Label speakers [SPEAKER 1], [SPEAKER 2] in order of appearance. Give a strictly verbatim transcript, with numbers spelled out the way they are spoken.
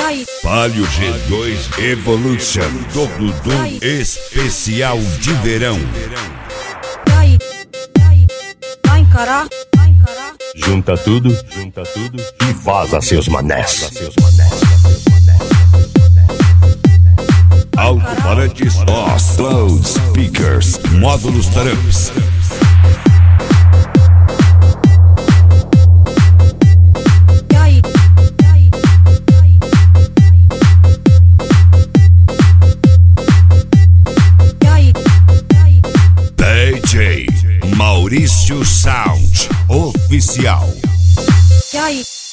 [SPEAKER 1] Palio G dois Evolution, todo do especial de verão.
[SPEAKER 2] Vai encarar?
[SPEAKER 3] Junta tudo, junta tudo e vaza seus manés.
[SPEAKER 1] Alto-falantes, Oslo Speakers, módulos Trumps. D J Maurício Sound Oficial.
[SPEAKER 2] E aí?